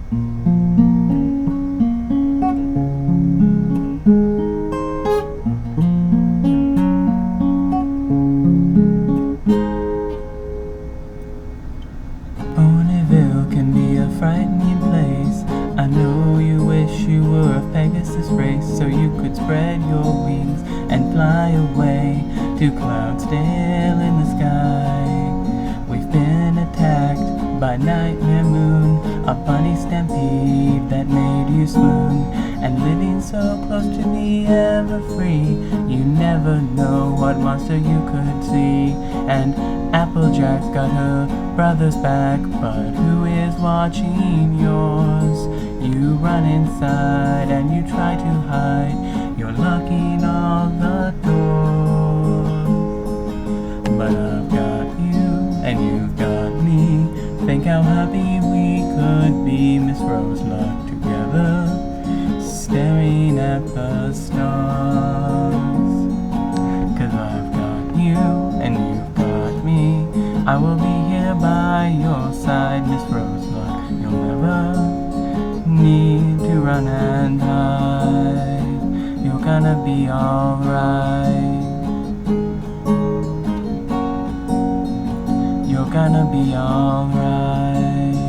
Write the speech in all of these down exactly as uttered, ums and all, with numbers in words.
Ponyville can be a frightening place. I know you wish you were a Pegasus race, so you could spread your wings and fly away to clouds still in the sky. We've been attacked by Nightmare Moon, a bunny stampede that made you swoon. And living so close to the ever-free, you never know what monster you could see. And Applejack's got her brother's back, but who is watching yours? You run inside and you try to hide, you're locking all the doors. But I've got you and you've got me. Think how happy we could be, Miss Rose Luck, together, staring at the stars. Cause I've got you and you've got me. I will be here by your side, Miss Rose Luck. You'll never need to run and hide. You're gonna be alright. You're gonna be alright.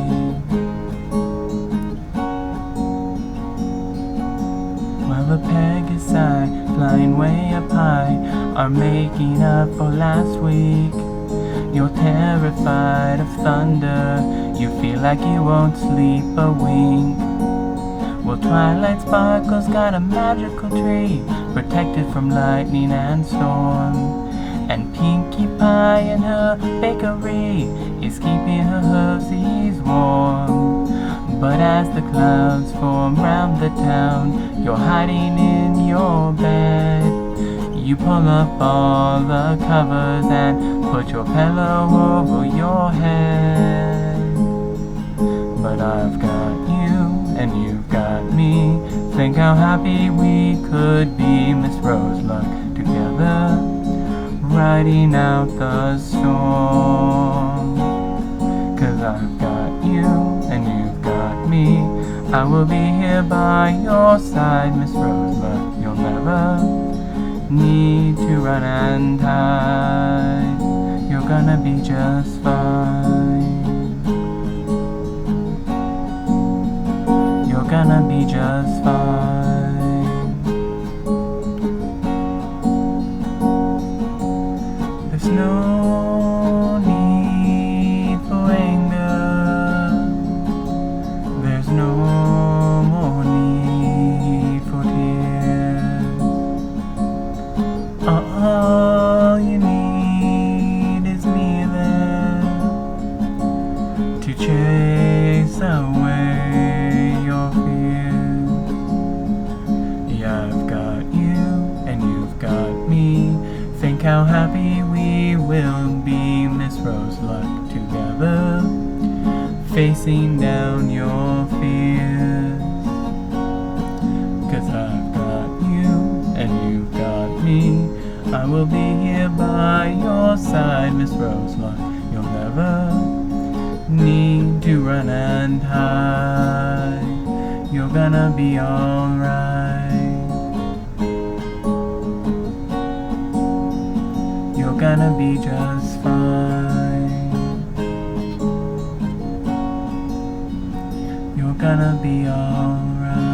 Well, the Pegasi, flying way up high, are making up for last week. You're terrified of thunder, you feel like you won't sleep a wink. Well, Twilight Sparkle's got a magical tree, protected from lightning and storm. And Pinkie Pie in her bakery is keeping her hooves warm. But as the clouds form round the town, you're hiding in your bed. You pull up all the covers and put your pillow over your head. But I've got you and you've got me. Think how happy we could be, Miss Rose Luck, together, riding out the storm. Cause I've got you and you've got me. I will be here by your side, Miss Rose Luck. You'll never need to run and hide. You're gonna be just fine. You're gonna be just fine. There's no need for anger. There's no more need for tears. All you need is me there to chase away your fears. Yeah, I've got you and you've got me. Think how happy we will be, Miss Rose Luck, together, facing down your fears. Cause I've got you and you've got me. I will be here by your side, Miss Rose Luck. You'll never need to run and hide. You're gonna be alright. You're gonna be just fine. You're gonna be alright.